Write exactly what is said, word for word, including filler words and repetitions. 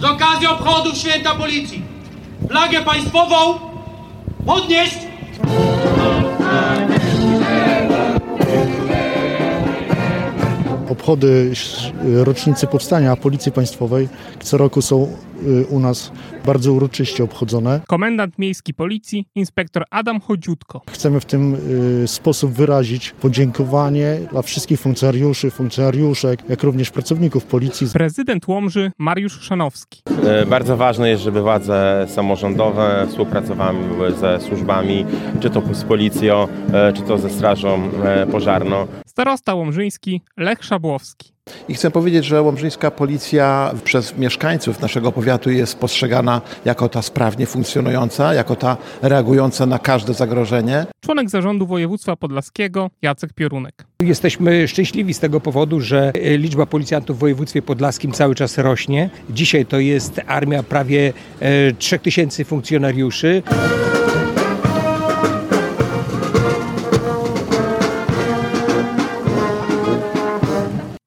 z okazji obchodów Święta Policji flagę państwową podnieść. Obchody rocznicy powstania Policji Państwowej co roku są u nas bardzo uroczyście obchodzone. Komendant Miejski Policji, inspektor Adam Chodziutko. Chcemy w ten sposób wyrazić podziękowanie dla wszystkich funkcjonariuszy, funkcjonariuszek, jak również pracowników Policji. Prezydent Łomży Mariusz Chrzanowski. Bardzo ważne jest, żeby władze samorządowe współpracowały ze służbami, czy to z Policją, czy to ze Strażą Pożarną. Starosta łomżyński Lech Szabłowski. I chcę powiedzieć, że łomżyńska policja przez mieszkańców naszego powiatu jest postrzegana jako ta sprawnie funkcjonująca, jako ta reagująca na każde zagrożenie. Członek zarządu województwa podlaskiego Jacek Piorunek. Jesteśmy szczęśliwi z tego powodu, że liczba policjantów w województwie podlaskim cały czas rośnie. Dzisiaj to jest armia prawie trzech tysięcy funkcjonariuszy.